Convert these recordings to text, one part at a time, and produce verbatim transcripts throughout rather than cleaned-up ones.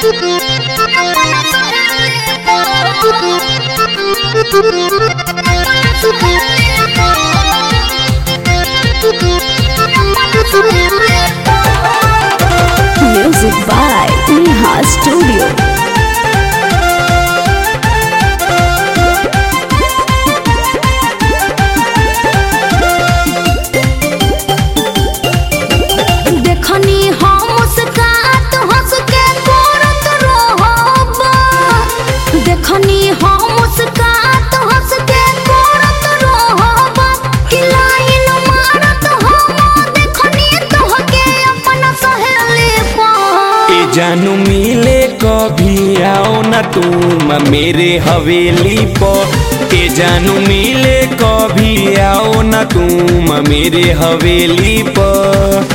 Music by Neha Studio. देखनी हम मुस्कात हंस के करत रहबा, देखनी हम मुस्कात हंस के करत रहबा, कि लाइन मारत हम देखनी तोहके अपना सहेली पर। ए जानू मिले कभी आओ ना तुम मेरे हवेली पर। ए जानू मिले कभी आओ ना तुम मेरे हवेली पर।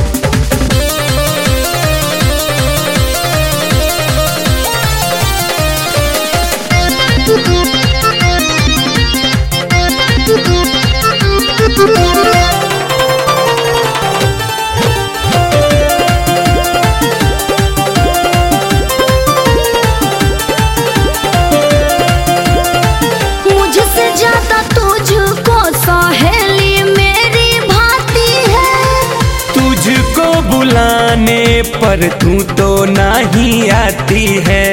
मुझसे ज्यादा तुझको सहेली मेरी भाती है, तुझको बुलाने पर तू तो नहीं आती है।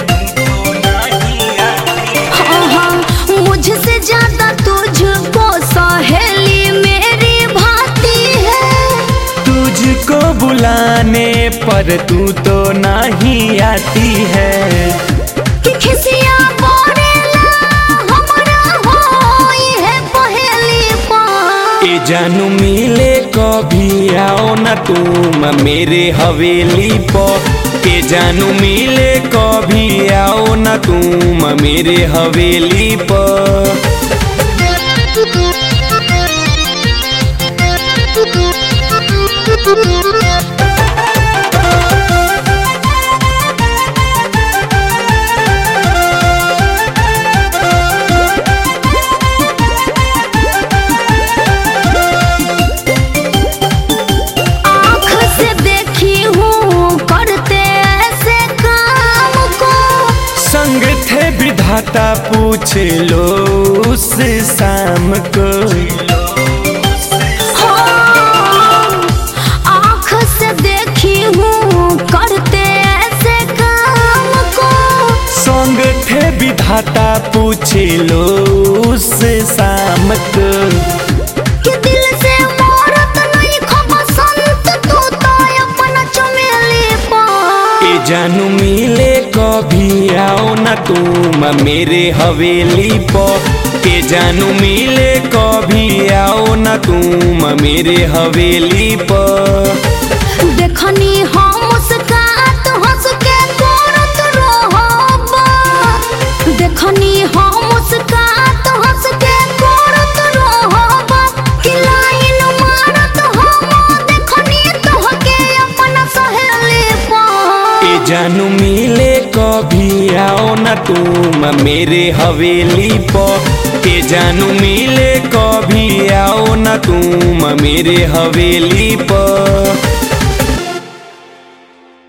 हाँ हाँ, मुझसे ज्यादा तुझको सहेली मेरी भाती है, तुझको बुलाने पर तू तो नहीं आती है। कि खिसिया बोलेला हमरा होई है पहेली पर। ए जानू मिले कभी आओ ना तुम मेरे हवेली पर। ए जानू मिले कभी आओ ना तुम मेरे हवेली पर। आँख से देखी हूँ करते ऐसे काम को, संग थे विधाता पूछ लो उस शाम को। हाँ, आँख से देखी हूँ करते ऐसे काम को, संग थे विधाता पूछ लो उस शाम को। कि दिल से मोरत नहीं खो बसंत तू तो अपना चमेली पर। ए जानू मिले कभी आओ ना तुम मेरे हवेली पर। ए जानू मिले कभी आओ ना तुम मेरे हवेली पर। देखनी हम मुस्कात हंस के करत रहबा, देखनी हम मुस्कात हंस के करत रहबा, कि लाइन मारत हम देखनी तोहके अपना सहेली पर। ए जानू मिले कभी आओ ना तुम मेरे हवेली पर। ए जानू मिले कभी आओ ना तुम मेरे हवेली पर।